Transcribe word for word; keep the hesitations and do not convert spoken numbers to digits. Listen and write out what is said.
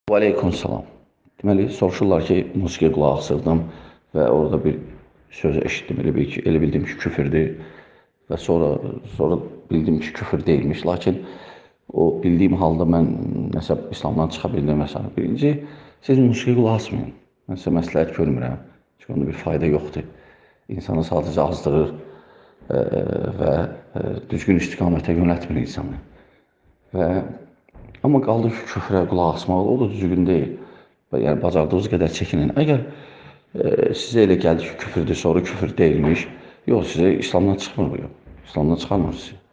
Və aleyküm salam. Deməli, soruşurlar ki, musiqiyə qulaq asırdım və orada bir söz eşitdim, elə bil ki, elə bildim ki, küfürdür və sonra sonra bildim ki, küfür deyilmiş. Lakin o bildiyim halda mən nəsə İslamdan çıxa bildim məsələn. Birinci, siz musiqiyə qulaq asmayın. Mən sizə məsləhət görmürəm. Çünki onda bir fayda yoxdur. İnsanı sadəcə azdırır e, və e, düzgün istiqamətə yönəltmir insanı. Və amma qaldı ki, küfrə qulaq asmaq, o da düzgün deyil. Yəni, bacardığınız qədər çəkinin. Əgər e, sizə elə gəldi ki, küfürdür, sonra küfür deyilmiş, yox, sizə İslamdan çıxmır bu yox. İslamdan çıxarmır sizi.